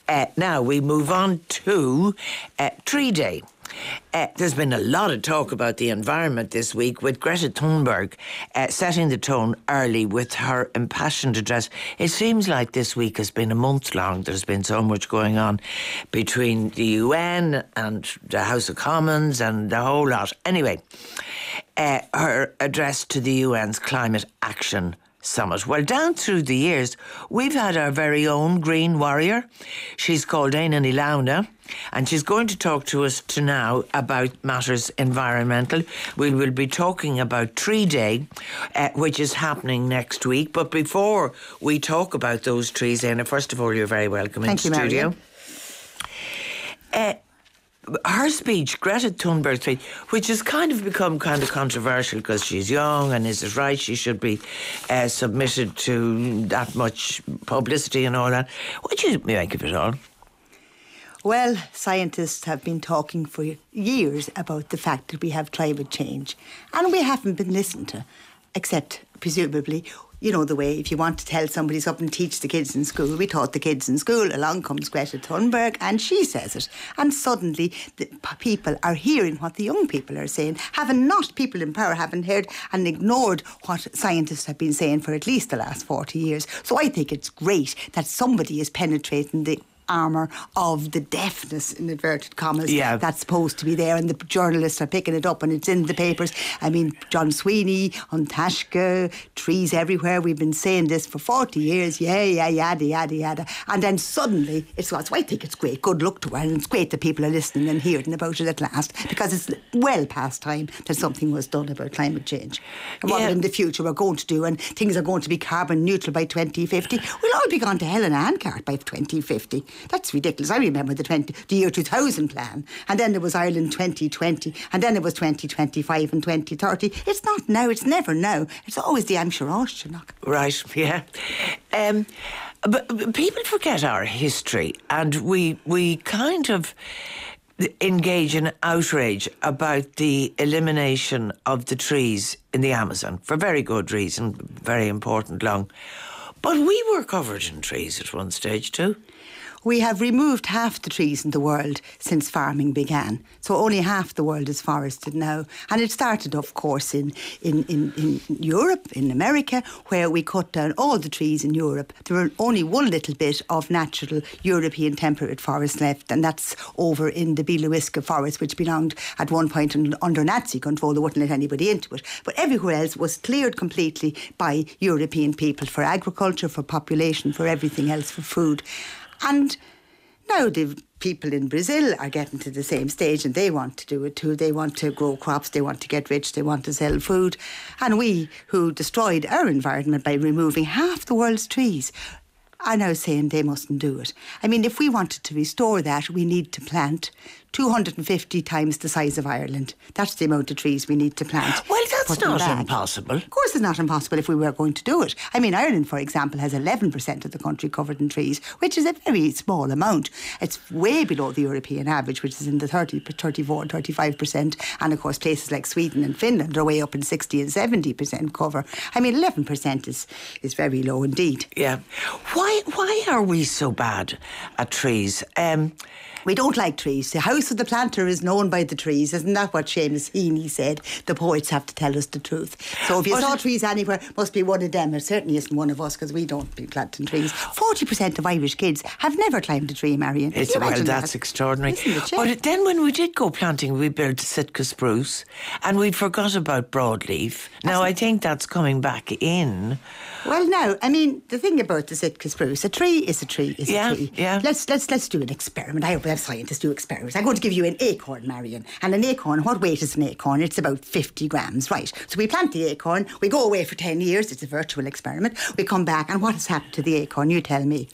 Now we move on to Tree Day. There's been a lot of talk about the environment this week, with Greta Thunberg setting the tone early with her impassioned address. It seems like this week has been a month long. There's been so much going on between the UN and the House of Commons and the whole lot. Anyway, her address to the UN's Climate Action Summit. Well, down through the years, we've had our very own green warrior. She's called Éanna Ní Lamhna, and she's going to talk to us now about matters environmental. We will be talking about Tree Day, which is happening next week. But before we talk about those trees, Éanna, first of all, you're very welcome in the studio. Her speech, Greta Thunberg's speech, which has kind of become kind of controversial because she's young, and is it right she should be submitted to that much publicity and all that? What do you make of it all? Well, scientists have been talking for years about the fact that we have climate change, and we haven't been listened to, except presumably, you know the way, if you want to tell somebody something, teach the kids in school. We taught the kids in school. Along comes Greta Thunberg and she says it. And suddenly the people are hearing what the young people are saying. People in power haven't heard and ignored what scientists have been saying for at least the last 40 years. So I think it's great that somebody is penetrating the armour of the deafness, in inverted commas, that's supposed to be there, and the journalists are picking it up and it's in the papers. I mean, John Sweeney, An Taisce, trees everywhere. We've been saying this for 40 years. Yada. And then suddenly so I think it's great. Good luck to her, and it's great that people are listening and hearing about it at last, because it's well past time that something was done about climate change. And what in the future we're going to do, and things are going to be carbon neutral by 2050. We'll all be gone to hell in a handcart by 2050. That's ridiculous. I remember the year 2000 plan, and then there was Ireland 2020, and then it was 2025 and 2030. It's not now, it's never now. It's always the I'm sure Oshchenok. Right, yeah. But people forget our history, and we kind of engage in outrage about the elimination of the trees in the Amazon, for very good reason, very important long. But we were covered in trees at one stage too. We have removed half the trees in the world since farming began. So only half the world is forested now. And it started, of course, in Europe, in America, where we cut down all the trees in Europe. There were only one little bit of natural European temperate forest left, and that's over in the Białowieża forest, which belonged at one point under Nazi control. They wouldn't let anybody into it. But everywhere else was cleared completely by European people for agriculture, for population, for everything else, for food. And now the people in Brazil are getting to the same stage, and they want to do it too. They want to grow crops, they want to get rich, they want to sell food. And we, who destroyed our environment by removing half the world's trees, are now saying they mustn't do it. I mean, if we wanted to restore that, we need to plant 250 times the size of Ireland. That's the amount of trees we need to plant. Well, that's not impossible. Of course it's not impossible if we were going to do it. I mean, Ireland, for example, has 11% of the country covered in trees, which is a very small amount. It's way below the European average, which is in the 34, 35%. And, of course, places like Sweden and Finland are way up in 60 and 70% cover. I mean, 11% is very low indeed. Yeah. Why are we so bad at trees? We don't like trees. The house of the planter is known by the trees. Isn't that what Seamus Heaney said? The poets have to tell us the truth. So if you saw trees anywhere, must be one of them. It certainly isn't one of us, because we don't be planting trees. 40% of Irish kids have never climbed a tree, Marion. Well, that's extraordinary. But then when we did go planting, we built Sitka spruce, and we forgot about broadleaf. Now, I think that's coming back in. Well, no, I mean, the thing about the Sitka spruce, a tree is a tree is a tree. Yeah. Let's do an experiment. I hope we have scientists do experiments. I'm going to give you an acorn, Marion. And an acorn, what weight is an acorn? It's about 50 grams, right? So we plant the acorn, we go away for 10 years, it's a virtual experiment. We come back, and what has happened to the acorn? You tell me.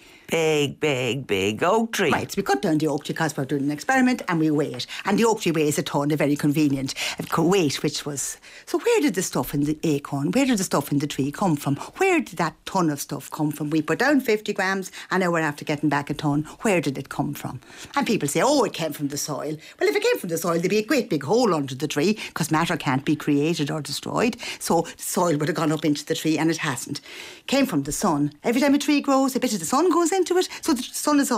Big oak tree. Right, so we cut down the oak tree because we're doing an experiment, and we weigh it. And the oak tree weighs a tonne, a very convenient weight, which was... So where did the stuff in the acorn, where did the stuff in the tree come from? Where did that tonne of stuff come from? We put down 50 grams, and now we're after getting back a tonne. Where did it come from? And people say, oh, it came from the soil. Well, if it came from the soil, there'd be a great big hole under the tree, because matter can't be created or destroyed. So the soil would have gone up into the tree, and it hasn't. Came from the sun. Every time a tree grows, a bit of the sun goes into it, so the sun is all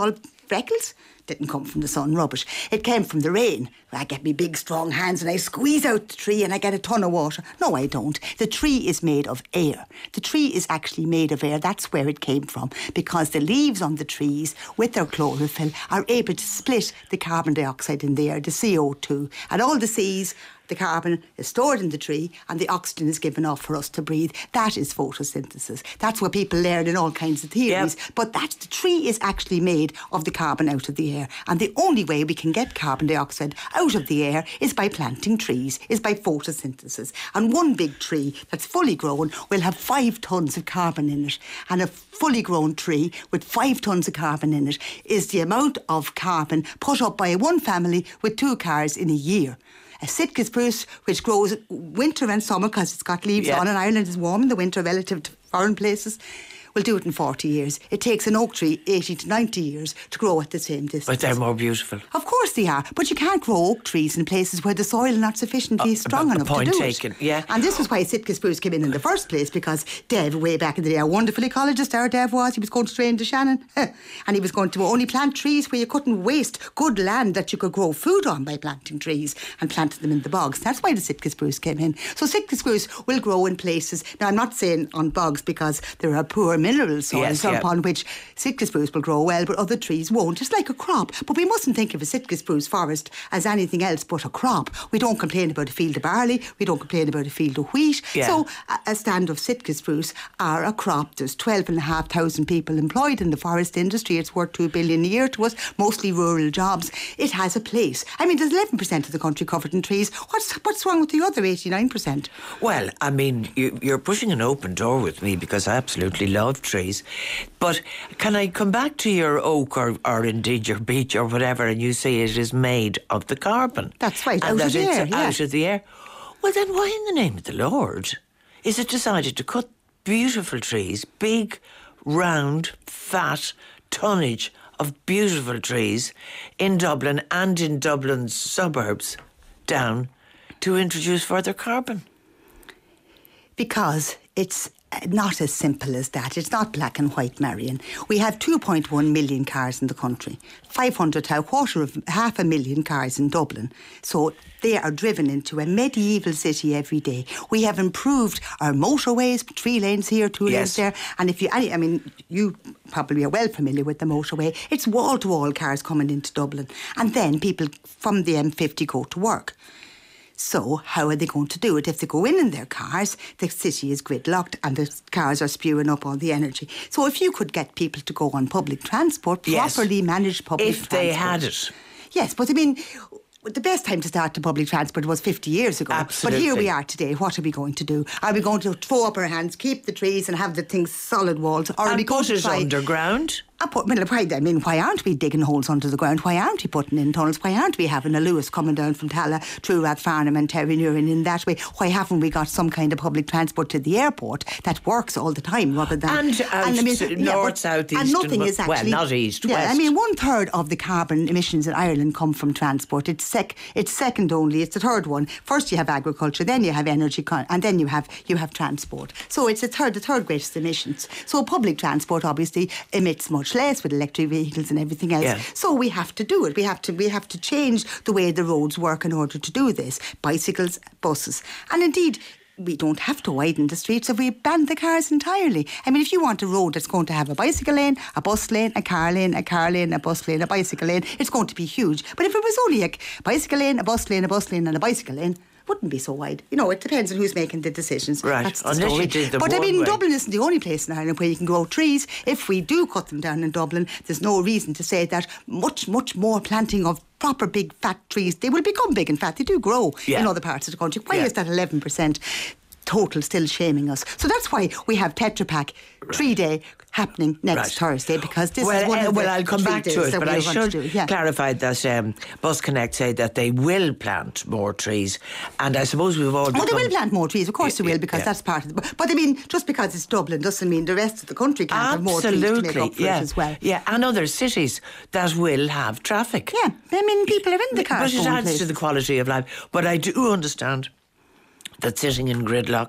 freckles didn't come from the sun, rubbish. It came from the rain. I get me big strong hands and I squeeze out the tree and I get a ton of water. No, I don't. The tree is made of air. The tree is actually made of air. That's where it came from, because the leaves on the trees with their chlorophyll are able to split the carbon dioxide in the air, the CO2, and all the C's. The carbon is stored in the tree and the oxygen is given off for us to breathe. That is photosynthesis. That's what people learn in all kinds of theories. Yep. But the tree is actually made of the carbon out of the air. And the only way we can get carbon dioxide out of the air is by planting trees, is by photosynthesis. And one big tree that's fully grown will have 5 tons of carbon in it. And a fully grown tree with 5 tons of carbon in it is the amount of carbon put up by one family with 2 cars in a year. A Sitka spruce, which grows winter and summer because it's got leaves on, and Ireland is warm in the winter relative to foreign places, will do it in 40 years. It takes an oak tree 80 to 90 years to grow at the same distance. But they're more beautiful. Of course they are. But you can't grow oak trees in places where the soil is not sufficiently strong enough to do it. Yeah. And this was why Sitka spruce came in the first place, because Dev, way back in the day, a wonderful ecologist our Dev was, he was going to train to Shannon. And he was going to only plant trees where you couldn't waste good land that you could grow food on by planting trees, and planted them in the bogs. That's why the Sitka spruce came in. So Sitka spruce will grow in places. Now, I'm not saying on bogs, because there are poor mineral soils upon which Sitka spruce will grow well, but other trees won't. It's like a crop. But we mustn't think of a Sitka spruce forest as anything else but a crop. We don't complain about a field of barley. We don't complain about a field of wheat. Yeah. So a stand of Sitka spruce are a crop. There's 12,500 people employed in the forest industry. It's worth 2 billion a year to us, mostly rural jobs. It has a place. I mean, there's 11% of the country covered in trees. What's wrong with the other 89%? Well, I mean, you're pushing an open door with me, because I absolutely love trees. But can I come back to your oak or indeed your beech or whatever, and you say it is made of the carbon? That's right, and out of the air. Out of the air. Well, then why in the name of the Lord is it decided to cut beautiful trees, big, round, fat tonnage of beautiful trees in Dublin and in Dublin's suburbs down to introduce further carbon? Because it's not as simple as that. It's not black and white, Marion. We have 2.1 million cars in the country, 500,000 cars in Dublin. So they are driven into a medieval city every day. We have improved our motorways, 3 lanes here, 2 lanes there. And if you probably are well familiar with the motorway. It's wall-to-wall cars coming into Dublin. And then people from the M50 go to work. So how are they going to do it? If they go in their cars, the city is gridlocked and the cars are spewing up all the energy. So if you could get people to go on public transport, properly managed public transport. If they had it. Yes, but I mean, the best time to start the public transport was 50 years ago. Absolutely. But here we are today. What are we going to do? Are we going to throw up our hands, keep the trees and have the things solid walls? Or are we going to try underground? Why aren't we digging holes under the ground? Why aren't we putting in tunnels? Why aren't we having a Lewis coming down from Tala through Rathfarnham and Terrynurin in that way? Why haven't we got some kind of public transport to the airport that works all the time rather than... north, south, east... And nothing is actually... Well, not east, west. I mean, 1/3 of the carbon emissions in Ireland come from transport. It's second only. It's the third one. First you have agriculture, then you have energy, and then you have transport. So it's the third greatest emissions. So public transport obviously emits much less with electric vehicles and everything else. Yeah. So we have to do it. We have to change the way the roads work in order to do this. Bicycles, buses. And indeed, we don't have to widen the streets if we ban the cars entirely. I mean, if you want a road that's going to have a bicycle lane, a bus lane, a car lane, a bus lane, a bicycle lane, it's going to be huge. But if it was only a bicycle lane, a bus lane, and a bicycle lane, wouldn't be so wide. You know, it depends on who's making the decisions. Right. That's the story. But I mean, Dublin isn't the only place in Ireland where you can grow trees. If we do cut them down in Dublin, there's no reason to say that much more planting of proper big fat trees, they will become big and fat. They do grow in other parts of the country. Why is that 11% total still shaming us? So that's why we have Tetra Pak 3-day happening next Thursday, because this is one of the I'll come back to it, but I should clarify that Bus Connect say that they will plant more trees, and I suppose we've all... they will plant more trees, of course they will, because that's part of the... But I mean, just because it's Dublin doesn't mean the rest of the country can't have more trees to make up for it as well. Yeah, and other cities that will have traffic. Yeah, I mean, people are in the cars. But it adds to the quality of life. But I do understand that sitting in gridlock,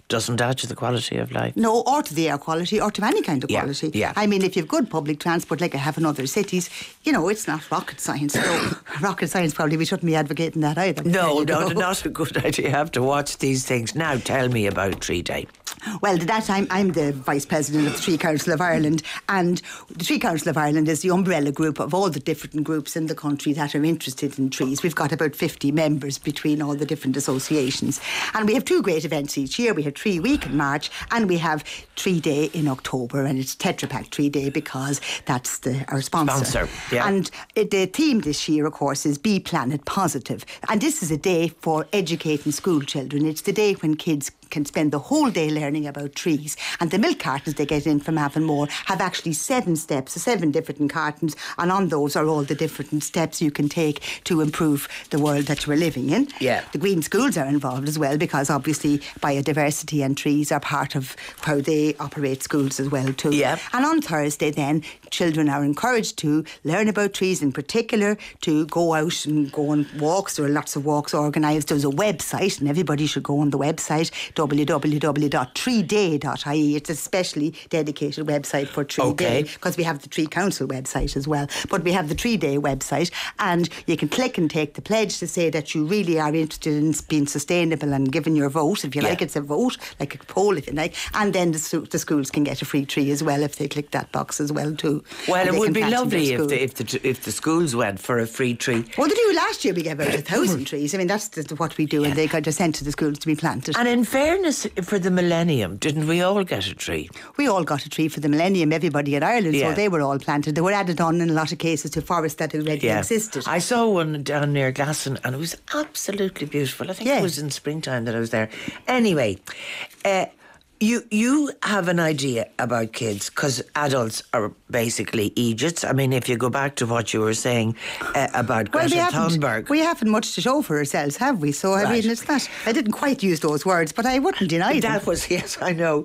doesn't add to the quality of life. No, or to the air quality, or to any kind of quality. Yeah. I mean, if you've good public transport like I have in other cities, it's not rocket science. So rocket science, probably we shouldn't be advocating that either. No, not a good idea. You have to watch these things. Now, tell me about Tree Day. Well, at that time, I'm the Vice President of the Tree Council of Ireland, and the Tree Council of Ireland is the umbrella group of all the different groups in the country that are interested in trees. We've got about 50 members between all the different associations. And we have two great events each year. We have Tree Week in March, and we have Tree Day in October, and it's Tetra Pak Tree Day because that's our sponsor. Yeah. And the theme this year, of course, is Be Planet Positive. And this is a day for educating school children. It's the day when kids can spend the whole day learning about trees. And the milk cartons they get in from Avonmore have actually 7 steps, 7 different cartons, and on those are all the different steps you can take to improve the world that you are living in. Yeah. The green schools are involved as well, because obviously biodiversity and trees are part of how they operate schools as well too. Yeah. And on Thursday then, children are encouraged to learn about trees, in particular to go out and go on walks. There are lots of walks organised. There's a website, and everybody should go on the website, www.treeday.ie. It's a specially dedicated website for Tree Day, because we have the Tree Council website as well. But we have the Tree Day website, and you can click and take the pledge to say that you really are interested in being sustainable and giving your vote. If you like, it's a vote, like a poll if you like. And then the schools can get a free tree as well if they click that box as well too. Well, it would be lovely if the schools went for a free tree. Well, they do. Last year we gave out 1,000 trees. I mean, that's what we do, and they got sent to the schools to be planted. And in fairness, for the millennium, didn't we all get a tree? We all got a tree for the millennium, everybody in Ireland, so they were all planted. They were added on in a lot of cases to forests that already existed. I saw one down near Glasson, and it was absolutely beautiful. I think it was in springtime that I was there. Anyway, You have an idea about kids, because adults are basically idiots. I mean, if you go back to what you were saying about Greta Thunberg. We haven't much to show for ourselves, have we? So, I mean, it's not... I didn't quite use those words, but I wouldn't deny them. That was, yes, I know.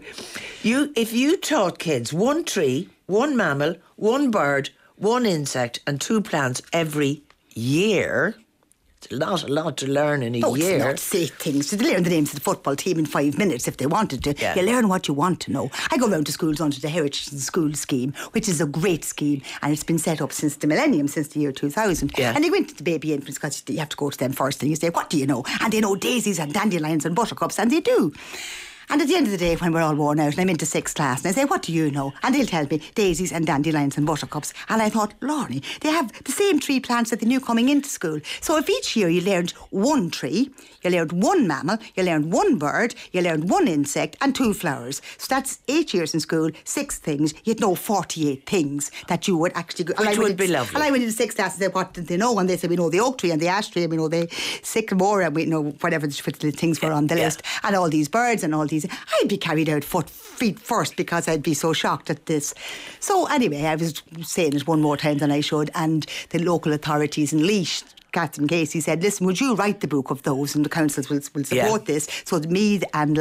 If you taught kids 1 tree, 1 mammal, 1 bird, 1 insect and 2 plants every year... It's a lot to learn in a year. It's not say things. To learn the names of the football team in 5 minutes if they wanted to. Yeah. You learn what you want to know. I go round to schools under the Heritage School Scheme, which is a great scheme, and it's been set up since the millennium, since the year 2000. Yeah. And you go into the baby infants, because you have to go to them first, and you say, what do you know? And they know daisies and dandelions and buttercups, and they do. And at the end of the day, when we're all worn out and I'm into 6th class, and I say, what do you know? And they'll tell me daisies and dandelions and buttercups. And I thought, Lorny, they have the same tree plants that they knew coming into school. So if each year you learned 1 tree, you learned 1 mammal, you learned 1 bird, you learned 1 insect and 2 flowers. So that's 8 years in school, 6 things. You'd know 48 things that you would actually... Which would be lovely. And I went into 6th class and said, what did they know? And they said, we know the oak tree and the ash tree, and we know the sycamore, and we know whatever the things were on the list. And all these birds and all these... I'd be carried out feet first, because I'd be so shocked at this. So anyway, I was saying it one more time than I should, and the local authorities in Laois, Catherine Casey, said, listen, would you write the book of those, and the councils will support this. So Meath and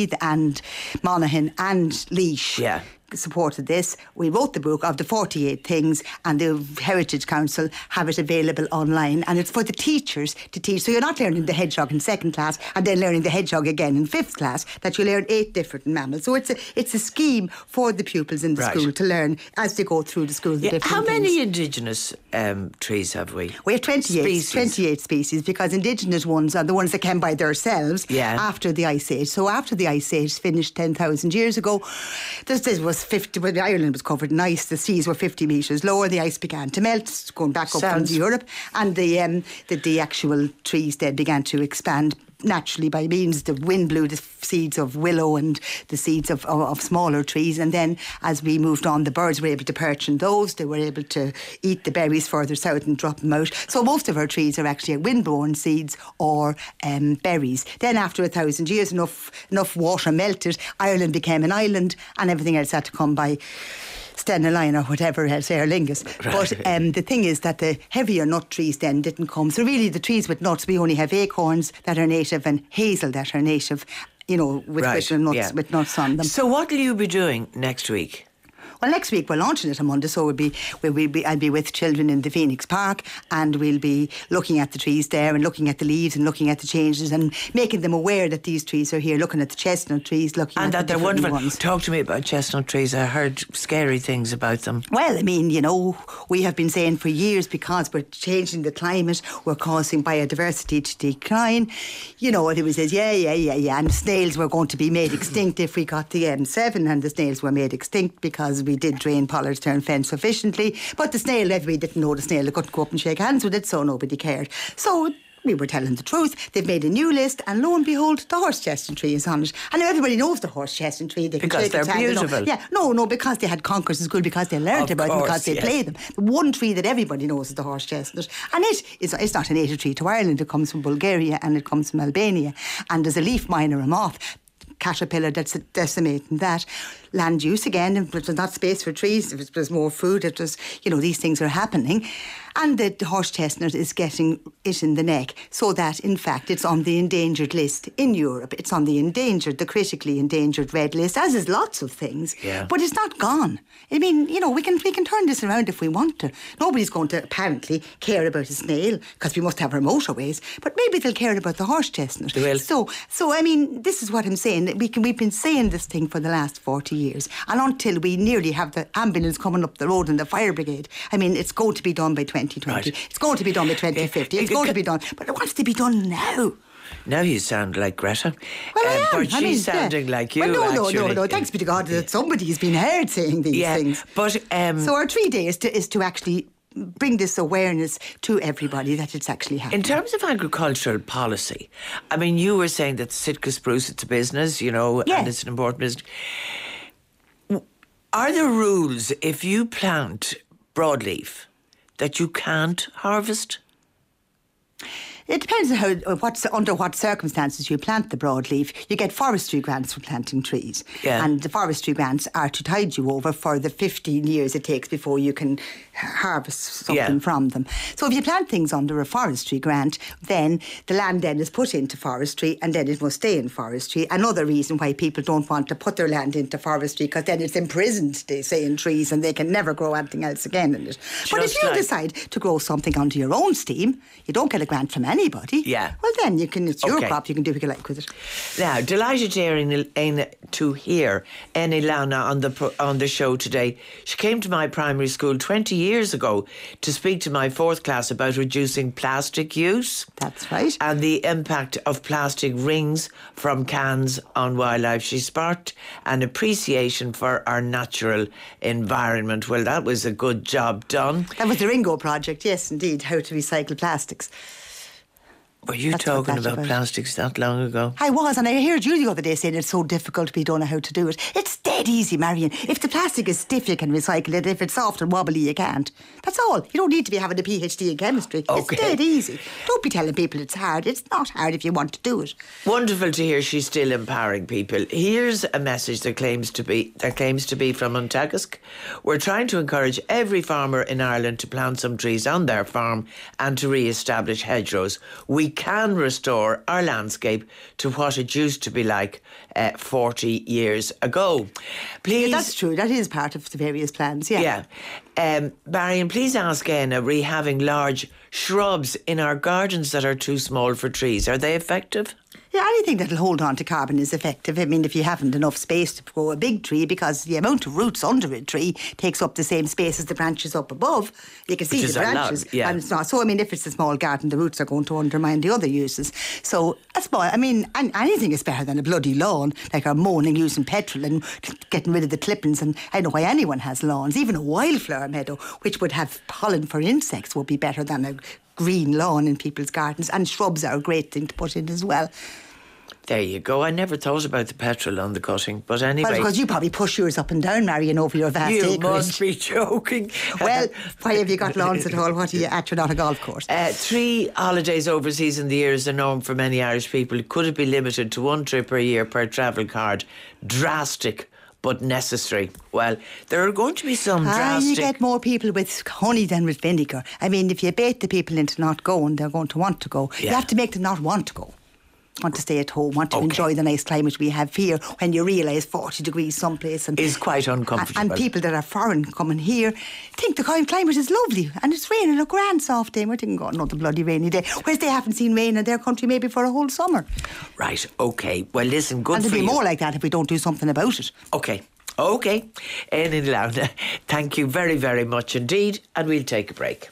Monaghan and Laois supported this. We wrote the book of the 48 things, and the Heritage Council have it available online, and it's for the teachers to teach. So you're not learning the hedgehog in 2nd class and then learning the hedgehog again in 5th class, that you learn 8 different mammals. So it's a scheme for the pupils in the school to learn as they go through the school. The different How things. many indigenous trees have we? We have 28 species, because indigenous ones are the ones that came by themselves after the Ice Age. So after the Ice Age finished 10,000 years ago, this was 50, when Ireland was covered in ice, the seas were 50 metres lower, the ice began to melt, going back up from Europe, and the actual trees then began to expand naturally by means the wind blew the seeds of willow and the seeds of smaller trees, and then as we moved on, the birds were able to perch in those. They were able to eat the berries further south and drop them out. So most of our trees are actually wind-blown seeds or berries. Then after 1,000 years, enough water melted, Ireland became an island, and everything else had to come by Stennaline or whatever else, Aer Lingus. But the thing is that the heavier nut trees then didn't come. So really the trees with nuts, we only have acorns that are native and hazel that are native, with nuts on them. So what will you be doing next week? Well, next week we're launching it on Monday, so I'll be with children in the Phoenix Park, and we'll be looking at the trees there and looking at the leaves and looking at the changes and making them aware that these trees are here, looking at the chestnut trees, looking and at that the they're different wonderful. ones. Talk to me about chestnut trees. I heard scary things about them. Well, I mean, we have been saying for years, because we're changing the climate, we're causing biodiversity to decline. It was says, yeah, and snails were going to be made extinct if we got the M7, and the snails were made extinct because we did drain Pollard's Turn fence sufficiently. But the snail, everybody didn't know the snail, they couldn't go up and shake hands with it, so nobody cared. So we were telling the truth. They've made a new list, and lo and behold, the horse chestnut tree is on it. And now everybody knows the horse chestnut tree. They can because they're beautiful. Yeah, no, because they had conquerors in school, because they learnt about them, because they play them. The one tree that everybody knows is the horse chestnut. And it's not a native tree to Ireland. It comes from Bulgaria and it comes from Albania. And there's a leaf miner, a moth caterpillar that's decimating that. Land use again, if there's not space for trees, if there's more food, if there's, these things are happening. And the horse chestnut is getting it in the neck, so that, in fact, it's on the endangered list in Europe. It's on the critically endangered red list, as is lots of things. Yeah. But it's not gone. I mean, we can turn this around if we want to. Nobody's going to, apparently, care about a snail, because we must have our motorways, but maybe they'll care about the horse chestnut. They will. So I mean, this is what I'm saying. We've been saying this thing for the last 40 years, and until we nearly have the ambulance coming up the road and the fire brigade, I mean, it's going to be done by 2020. Right. It's going to be done by 2050. It's going to be done. But it wants to be done now. Now you sound like Greta. Well, I am. But she's sounding like you, well, actually. No. Thanks be to God that somebody's been heard saying these things. But, so our 3 days is to actually bring this awareness to everybody that it's actually happening. In terms of agricultural policy, I mean, you were saying that Sitka spruce, it's a business, and it's an important business. Are there rules if you plant broadleaf that you can't harvest? It depends on under what circumstances you plant the broadleaf. You get forestry grants for planting trees. Yeah. And the forestry grants are to tide you over for the 15 years it takes before you can harvest something from them. So if you plant things under a forestry grant, then the land then is put into forestry, and then it must stay in forestry. Another reason why people don't want to put their land into forestry, because then it's imprisoned, they say, in trees, and they can never grow anything else again in it. But if you decide to grow something under your own steam, you don't get a grant from anybody. Yeah. Well, then it's your crop. You can do what you like with it. Now, delighted to hear Annie Lana on the show today. She came to my primary school 20 years ago to speak to my fourth class about reducing plastic use. That's right. And the impact of plastic rings from cans on wildlife. She sparked an appreciation for our natural environment. Well, that was a good job done. That was the Ringo project, yes, indeed, how to recycle plastics. Were you talking about plastics that long ago? I was, and I heard you the other day saying it's so difficult, we don't know how to do it. It's dead easy, Marion. If the plastic is stiff, you can recycle it. If it's soft and wobbly, you can't. That's all. You don't need to be having a PhD in chemistry. Okay. It's dead easy. Don't be telling people it's hard. It's not hard if you want to do it. Wonderful to hear she's still empowering people. Here's a message that claims to be from Untagask. We're trying to encourage every farmer in Ireland to plant some trees on their farm and to re-establish hedgerows. We can restore our landscape to what it used to be like 40 years ago. Please. Yeah, that's true. That is part of the various plans, yeah. Marion, please ask Anna, re having large shrubs in our gardens that are too small for trees. Are they effective? Yeah, anything that'll hold on to carbon is effective. I mean, if you haven't enough space to grow a big tree, because the amount of roots under a tree takes up the same space as the branches up above. You can see the branches, and it's not. So, I mean, if it's a small garden, the roots are going to undermine the other uses. So, anything is better than a bloody lawn, like our mowing using petrol and getting rid of the clippings. And I don't know why anyone has lawns. Even a wildflower meadow, which would have pollen for insects, would be better than a green lawn in people's gardens. And shrubs are a great thing to put in as well. There you go. I never thought about the petrol on the cutting, but anyway. Well, because you probably push yours up and down, Marion, over your vast acreage. You must be joking. Well, why have you got lawns at all? What are you at? You're not a golf course. 3 holidays overseas in the year is the norm for many Irish people. Could it be limited to 1 trip per year per travel card? Drastic, but necessary. Well, there are going to be some drastic... You get more people with honey than with vinegar. I mean, if you bait the people into not going, they're going to want to go. Yeah. You have to make them not want to go. want to stay at home, want to enjoy the nice climate we have here, when you realise 40 degrees someplace and is quite uncomfortable. And people that are foreign coming here think the climate is lovely and it's raining a grand soft day. We're thinking, God, another bloody rainy day. Whereas they haven't seen rain in their country maybe for a whole summer. Right, OK. Well, listen, good and for you. And it'll be more like that if we don't do something about it. OK. OK. Éanna Loughnan, thank you very, very much indeed, and we'll take a break.